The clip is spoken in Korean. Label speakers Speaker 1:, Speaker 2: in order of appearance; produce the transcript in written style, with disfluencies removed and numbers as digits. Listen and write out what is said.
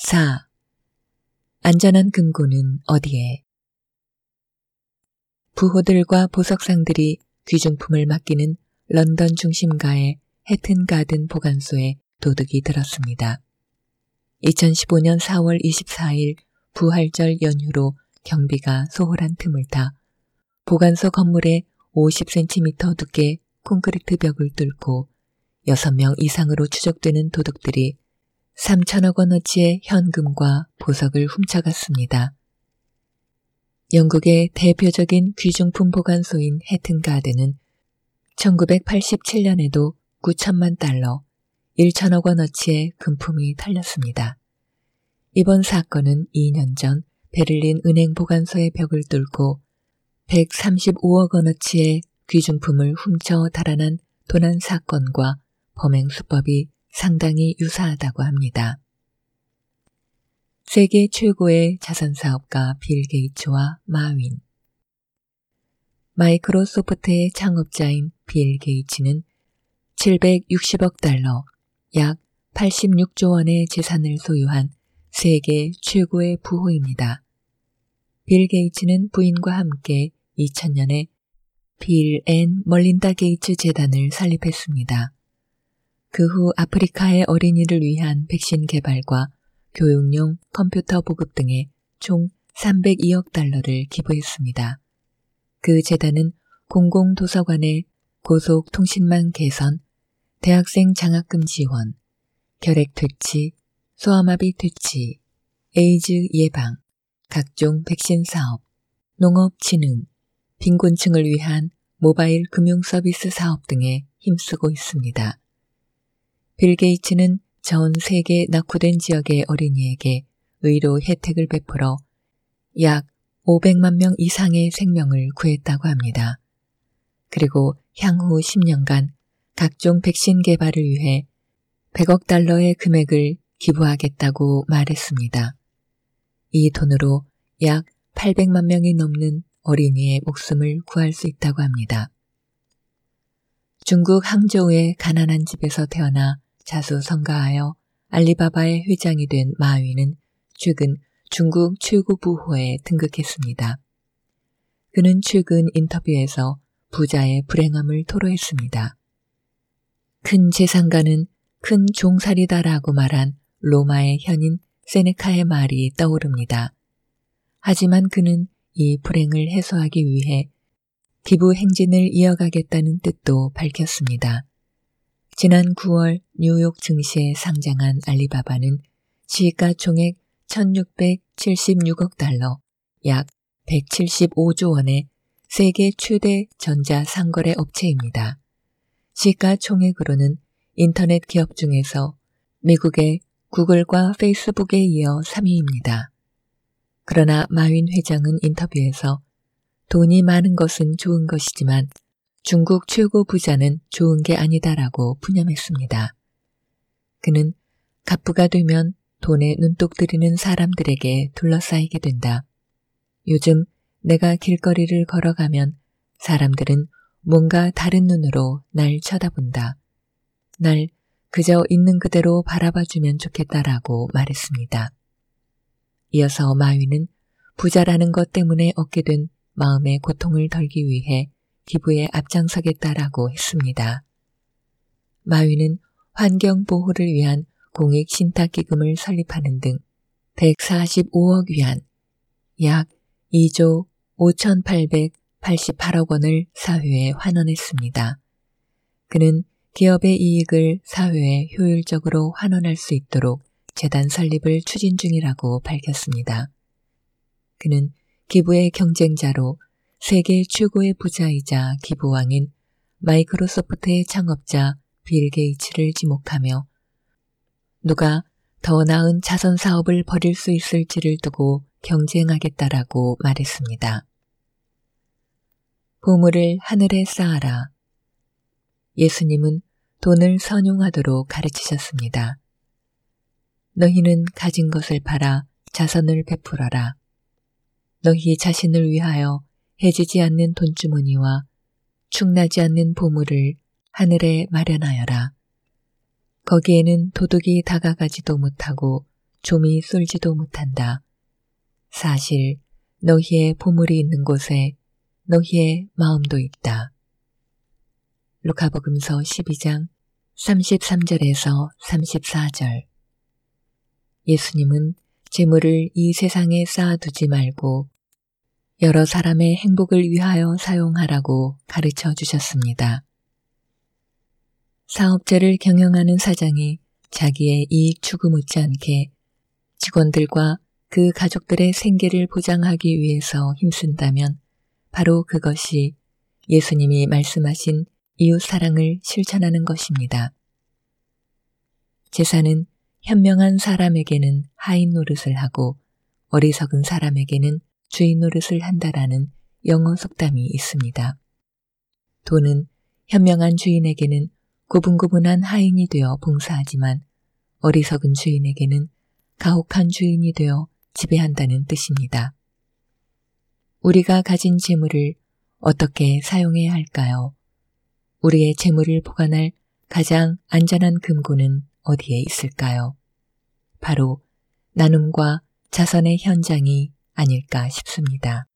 Speaker 1: 4. 안전한 금고는 어디에? 부호들과 보석상들이 귀중품을 맡기는 런던 중심가의 해튼 가든 보관소에 도둑이 들었습니다. 2015년 4월 24일 부활절 연휴로 경비가 소홀한 틈을 타 보관소 건물의 50cm 두께 콘크리트 벽을 뚫고 6명 이상으로 추적되는 도둑들이 3천억 원어치의 현금과 보석을 훔쳐갔습니다. 영국의 대표적인 귀중품 보관소인 해튼 가든은 1987년에도 9천만 달러, 1천억 원어치의 금품이 털렸습니다. 이번 사건은 2년 전 베를린 은행 보관소의 벽을 뚫고 135억 원어치의 귀중품을 훔쳐 달아난 도난 사건과 범행 수법이 상당히 유사하다고 합니다. 세계 최고의 자산사업가 빌 게이츠와 마윈. 마이크로소프트의 창업자인 빌 게이츠는 760억 달러, 약 86조 원의 재산을 소유한 세계 최고의 부호입니다. 빌 게이츠는 부인과 함께 2000년에 빌 앤 멀린다 게이츠 재단을 설립했습니다. 그 후 아프리카의 어린이를 위한 백신 개발과 교육용 컴퓨터 보급 등에 총 302억 달러를 기부했습니다. 그 재단은 공공도서관의 고속통신망 개선, 대학생 장학금 지원, 결핵 퇴치, 소아마비 퇴치, 에이즈 예방, 각종 백신 사업, 농업 진흥, 빈곤층을 위한 모바일 금융 서비스 사업 등에 힘쓰고 있습니다. 빌 게이츠는 전 세계 낙후된 지역의 어린이에게 의료 혜택을 베풀어 약 500만 명 이상의 생명을 구했다고 합니다. 그리고 향후 10년간 각종 백신 개발을 위해 100억 달러의 금액을 기부하겠다고 말했습니다. 이 돈으로 약 800만 명이 넘는 어린이의 목숨을 구할 수 있다고 합니다. 중국 항저우의 가난한 집에서 태어나 자수성가하여 알리바바의 회장이 된 마윈은 최근 중국 최고 부호에 등극했습니다. 그는 최근 인터뷰에서 부자의 불행함을 토로했습니다. 큰 재산가는 큰 종살이다라고 말한 로마의 현인 세네카의 말이 떠오릅니다. 하지만 그는 이 불행을 해소하기 위해 기부 행진을 이어가겠다는 뜻도 밝혔습니다. 지난 9월 뉴욕 증시에 상장한 알리바바는 시가 총액 1676억 달러, 약 175조 원의 세계 최대 전자상거래 업체입니다. 시가 총액으로는 인터넷 기업 중에서 미국의 구글과 페이스북에 이어 3위입니다. 그러나 마윈 회장은 인터뷰에서 돈이 많은 것은 좋은 것이지만 중국 최고 부자는 좋은 게 아니다라고 푸념했습니다. 그는 갑부가 되면 돈에 눈독 들이는 사람들에게 둘러싸이게 된다. 요즘 내가 길거리를 걸어가면 사람들은 뭔가 다른 눈으로 날 쳐다본다. 날 그저 있는 그대로 바라봐주면 좋겠다라고 말했습니다. 이어서 마윈은 부자라는 것 때문에 얻게 된 마음의 고통을 덜기 위해 기부에 앞장서겠다라고 했습니다. 마윈은 환경보호를 위한 공익신탁기금을 설립하는 등 145억 위안, 약 2조 5,888억 원을 사회에 환원했습니다. 그는 기업의 이익을 사회에 효율적으로 환원할 수 있도록 재단 설립을 추진 중이라고 밝혔습니다. 그는 기부의 경쟁자로 세계 최고의 부자이자 기부왕인 마이크로소프트의 창업자 빌 게이츠를 지목하며 누가 더 나은 자선 사업을 벌일 수 있을지를 두고 경쟁하겠다라고 말했습니다. 보물을 하늘에 쌓아라. 예수님은 돈을 선용하도록 가르치셨습니다. 너희는 가진 것을 팔아 자선을 베풀어라. 너희 자신을 위하여 해지지 않는 돈주머니와 축나지 않는 보물을 하늘에 마련하여라. 거기에는 도둑이 다가가지도 못하고 좀이 쏠지도 못한다. 사실 너희의 보물이 있는 곳에 너희의 마음도 있다. 루카복음서 12장 33절에서 34절. 예수님은 재물을 이 세상에 쌓아두지 말고 여러 사람의 행복을 위하여 사용하라고 가르쳐 주셨습니다. 사업자를 경영하는 사장이 자기의 이익 추구 못지않게 직원들과 그 가족들의 생계를 보장하기 위해서 힘쓴다면 바로 그것이 예수님이 말씀하신 이웃 사랑을 실천하는 것입니다. 제사는 현명한 사람에게는 하인 노릇을 하고 어리석은 사람에게는 주인 노릇을 한다라는 영어 속담이 있습니다. 돈은 현명한 주인에게는 고분고분한 하인이 되어 봉사하지만 어리석은 주인에게는 가혹한 주인이 되어 지배한다는 뜻입니다. 우리가 가진 재물을 어떻게 사용해야 할까요? 우리의 재물을 보관할 가장 안전한 금고는 어디에 있을까요? 바로 나눔과 자선의 현장이 아닐까 싶습니다.